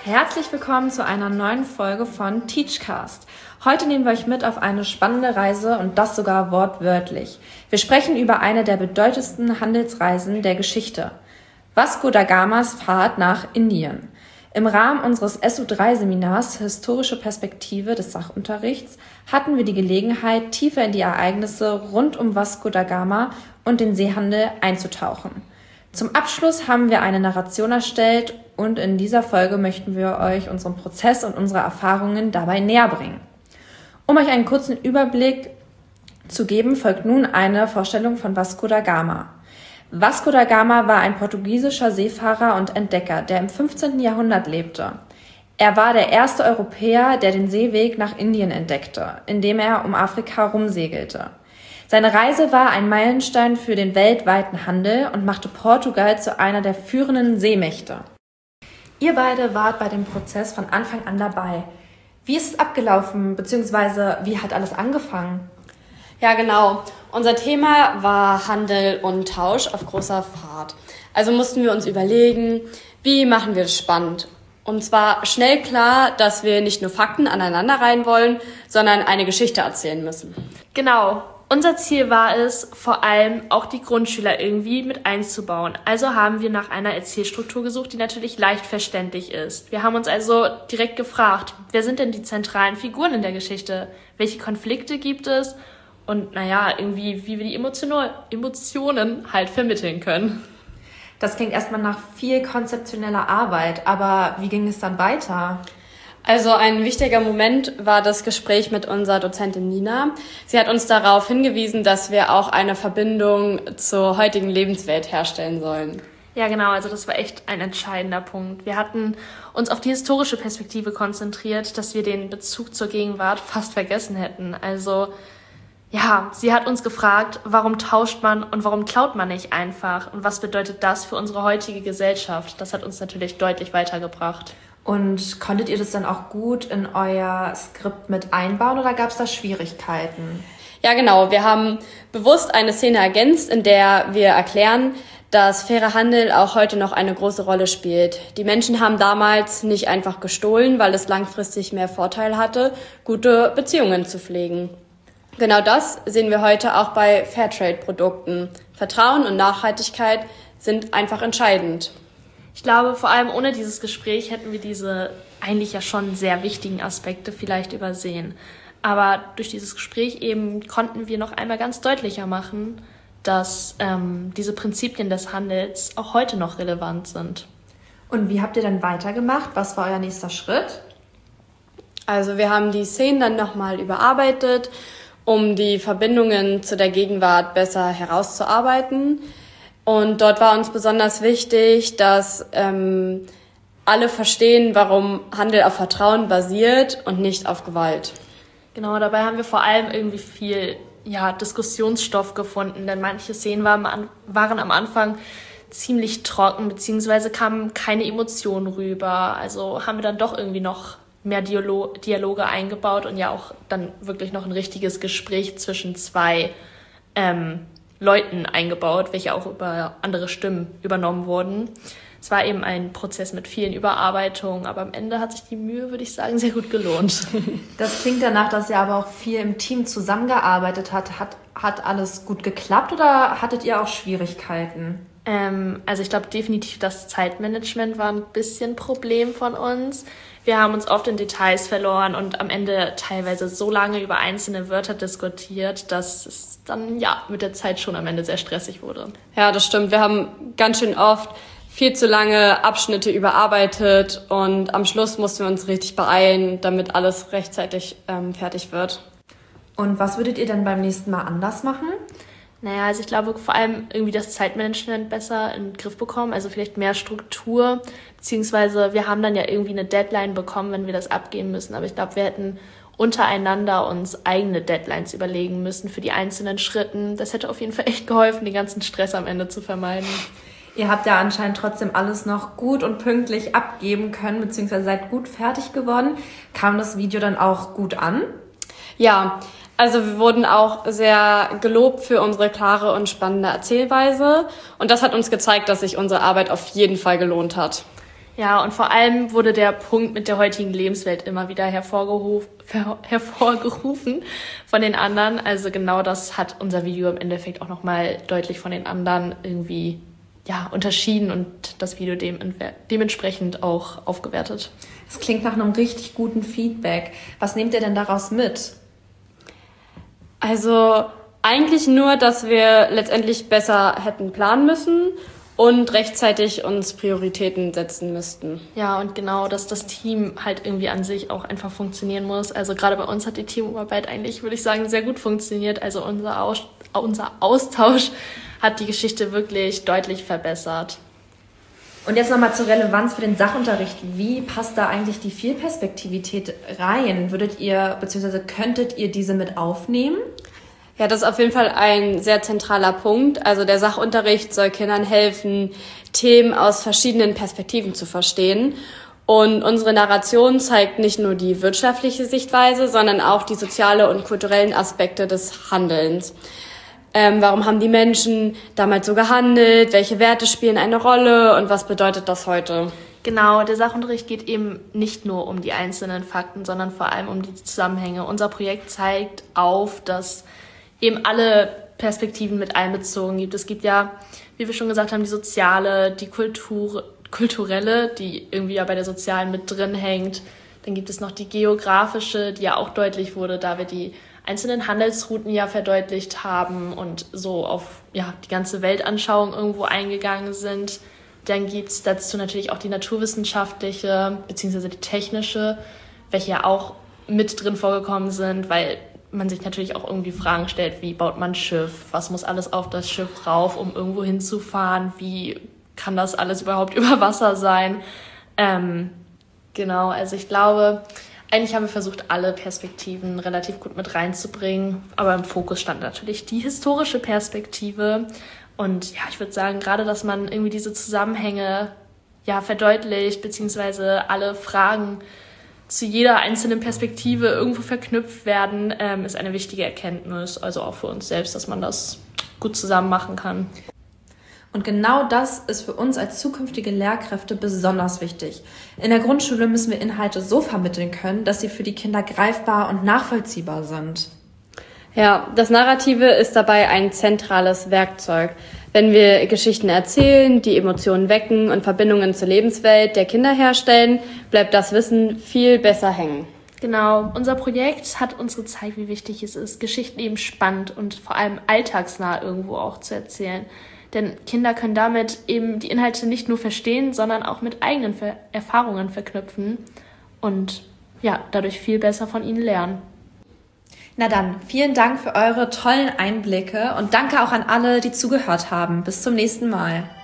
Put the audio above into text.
Herzlich willkommen zu einer neuen Folge von Teachcast. Heute nehmen wir euch mit auf eine spannende Reise und das sogar wortwörtlich. Wir sprechen über eine der bedeutendsten Handelsreisen der Geschichte. Vasco da Gamas Fahrt nach Indien. Im Rahmen unseres SU3-Seminars Historische Perspektive des Sachunterrichts hatten wir die Gelegenheit, tiefer in die Ereignisse rund um Vasco da Gama und den Seehandel einzutauchen. Zum Abschluss haben wir eine Narration erstellt und in dieser Folge möchten wir euch unseren Prozess und unsere Erfahrungen dabei näher bringen. Um euch einen kurzen Überblick zu geben, folgt nun eine Vorstellung von Vasco da Gama. Vasco da Gama war ein portugiesischer Seefahrer und Entdecker, der im 15. Jahrhundert lebte. Er war der erste Europäer, der den Seeweg nach Indien entdeckte, indem er um Afrika rumsegelte. Seine Reise war ein Meilenstein für den weltweiten Handel und machte Portugal zu einer der führenden Seemächte. Ihr beide wart bei dem Prozess von Anfang an dabei. Wie ist es abgelaufen, beziehungsweise wie hat alles angefangen? Ja, genau. Unser Thema war Handel und Tausch auf großer Fahrt. Also mussten wir uns überlegen, wie machen wir das spannend? Und zwar schnell klar, dass wir nicht nur Fakten aneinanderreihen wollen, sondern eine Geschichte erzählen müssen. Genau. Unser Ziel war es, vor allem auch die Grundschüler irgendwie mit einzubauen. Also haben wir nach einer Erzählstruktur gesucht, die natürlich leicht verständlich ist. Wir haben uns also direkt gefragt, wer sind denn die zentralen Figuren in der Geschichte? Welche Konflikte gibt es? Und irgendwie, wie wir die Emotionen halt vermitteln können. Das klingt erstmal nach viel konzeptioneller Arbeit, aber wie ging es dann weiter? Also ein wichtiger Moment war das Gespräch mit unserer Dozentin Nina. Sie hat uns darauf hingewiesen, dass wir auch eine Verbindung zur heutigen Lebenswelt herstellen sollen. Ja, genau, also das war echt ein entscheidender Punkt. Wir hatten uns auf die historische Perspektive konzentriert, dass wir den Bezug zur Gegenwart fast vergessen hätten. Also ja, sie hat uns gefragt, warum tauscht man und warum klaut man nicht einfach? Und was bedeutet das für unsere heutige Gesellschaft? Das hat uns natürlich deutlich weitergebracht. Und konntet ihr das dann auch gut in euer Skript mit einbauen oder gab es da Schwierigkeiten? Ja, genau. Wir haben bewusst eine Szene ergänzt, in der wir erklären, dass fairer Handel auch heute noch eine große Rolle spielt. Die Menschen haben damals nicht einfach gestohlen, weil es langfristig mehr Vorteil hatte, gute Beziehungen zu pflegen. Genau das sehen wir heute auch bei Fairtrade-Produkten. Vertrauen und Nachhaltigkeit sind einfach entscheidend. Ich glaube, vor allem ohne dieses Gespräch hätten wir diese eigentlich ja schon sehr wichtigen Aspekte vielleicht übersehen. Aber durch dieses Gespräch eben konnten wir noch einmal ganz deutlicher machen, dass diese Prinzipien des Handels auch heute noch relevant sind. Und wie habt ihr dann weitergemacht? Was war euer nächster Schritt? Also wir haben die Szenen dann nochmal überarbeitet, um die Verbindungen zu der Gegenwart besser herauszuarbeiten. Und dort war uns besonders wichtig, dass alle verstehen, warum Handel auf Vertrauen basiert und nicht auf Gewalt. Genau, dabei haben wir vor allem irgendwie viel Diskussionsstoff gefunden, denn manche Szenen waren am Anfang ziemlich trocken, beziehungsweise kamen keine Emotionen rüber. Also haben wir dann doch irgendwie noch mehr Dialoge eingebaut und ja auch dann wirklich noch ein richtiges Gespräch zwischen zwei Leuten eingebaut, welche auch über andere Stimmen übernommen wurden. Es war eben ein Prozess mit vielen Überarbeitungen, aber am Ende hat sich die Mühe, würde ich sagen, sehr gut gelohnt. Das klingt danach, dass ihr aber auch viel im Team zusammengearbeitet habt. Hat alles gut geklappt oder hattet ihr auch Schwierigkeiten? Also ich glaube definitiv, das Zeitmanagement war ein bisschen Problem von uns. Wir haben uns oft in Details verloren und am Ende teilweise so lange über einzelne Wörter diskutiert, dass es dann mit der Zeit schon am Ende sehr stressig wurde. Ja, das stimmt. Wir haben ganz schön oft viel zu lange Abschnitte überarbeitet und am Schluss mussten wir uns richtig beeilen, damit alles rechtzeitig fertig wird. Und was würdet ihr dann beim nächsten Mal anders machen? Naja, also ich glaube vor allem irgendwie das Zeitmanagement besser in den Griff bekommen, also vielleicht mehr Struktur, beziehungsweise wir haben dann ja irgendwie eine Deadline bekommen, wenn wir das abgeben müssen, aber ich glaube, wir hätten untereinander uns eigene Deadlines überlegen müssen für die einzelnen Schritten. Das hätte auf jeden Fall echt geholfen, den ganzen Stress am Ende zu vermeiden. Ihr habt ja anscheinend trotzdem alles noch gut und pünktlich abgeben können, beziehungsweise seid gut fertig geworden. Kam das Video dann auch gut an? Ja, also wir wurden auch sehr gelobt für unsere klare und spannende Erzählweise. Und das hat uns gezeigt, dass sich unsere Arbeit auf jeden Fall gelohnt hat. Ja, und vor allem wurde der Punkt mit der heutigen Lebenswelt immer wieder hervorgerufen von den anderen. Also genau das hat unser Video im Endeffekt auch nochmal deutlich von den anderen irgendwie unterschieden und das Video dementsprechend auch aufgewertet. Das klingt nach einem richtig guten Feedback. Was nehmt ihr denn daraus mit? Also eigentlich nur, dass wir letztendlich besser hätten planen müssen und rechtzeitig uns Prioritäten setzen müssten. Ja, und genau, dass das Team halt irgendwie an sich auch einfach funktionieren muss. Also gerade bei uns hat die Teamarbeit eigentlich, würde ich sagen, sehr gut funktioniert. Also unser Austausch hat die Geschichte wirklich deutlich verbessert. Und jetzt nochmal zur Relevanz für den Sachunterricht. Wie passt da eigentlich die Vielperspektivität rein? Würdet ihr bzw. könntet ihr diese mit aufnehmen? Ja, das ist auf jeden Fall ein sehr zentraler Punkt. Also der Sachunterricht soll Kindern helfen, Themen aus verschiedenen Perspektiven zu verstehen. Und unsere Narration zeigt nicht nur die wirtschaftliche Sichtweise, sondern auch die soziale und kulturellen Aspekte des Handelns. Warum haben die Menschen damals so gehandelt? Welche Werte spielen eine Rolle? Und was bedeutet das heute? Genau, der Sachunterricht geht eben nicht nur um die einzelnen Fakten, sondern vor allem um die Zusammenhänge. Unser Projekt zeigt auf, dass eben alle Perspektiven mit einbezogen gibt. Es gibt ja, wie wir schon gesagt haben, die soziale, die kulturelle, die irgendwie ja bei der sozialen mit drin hängt. Dann gibt es noch die geografische, die ja auch deutlich wurde, da wir die einzelnen Handelsrouten ja verdeutlicht haben und so auf die ganze Weltanschauung irgendwo eingegangen sind. Dann gibt's dazu natürlich auch die naturwissenschaftliche bzw. die technische, welche ja auch mit drin vorgekommen sind, weil man sich natürlich auch irgendwie Fragen stellt, wie baut man ein Schiff, was muss alles auf das Schiff rauf, um irgendwo hinzufahren, wie kann das alles überhaupt über Wasser sein. Genau, also ich glaube, eigentlich haben wir versucht, alle Perspektiven relativ gut mit reinzubringen, aber im Fokus stand natürlich die historische Perspektive. Und ja, ich würde sagen, gerade, dass man irgendwie diese Zusammenhänge verdeutlicht, beziehungsweise alle Fragen zu jeder einzelnen Perspektive irgendwo verknüpft werden, ist eine wichtige Erkenntnis, also auch für uns selbst, dass man das gut zusammen machen kann. Und genau das ist für uns als zukünftige Lehrkräfte besonders wichtig. In der Grundschule müssen wir Inhalte so vermitteln können, dass sie für die Kinder greifbar und nachvollziehbar sind. Ja, das Narrative ist dabei ein zentrales Werkzeug. Wenn wir Geschichten erzählen, die Emotionen wecken und Verbindungen zur Lebenswelt der Kinder herstellen, bleibt das Wissen viel besser hängen. Genau, unser Projekt hat uns gezeigt, wie wichtig es ist, Geschichten eben spannend und vor allem alltagsnah irgendwo auch zu erzählen. Denn Kinder können damit eben die Inhalte nicht nur verstehen, sondern auch mit eigenen Erfahrungen verknüpfen und dadurch viel besser von ihnen lernen. Na dann, vielen Dank für eure tollen Einblicke und danke auch an alle, die zugehört haben. Bis zum nächsten Mal.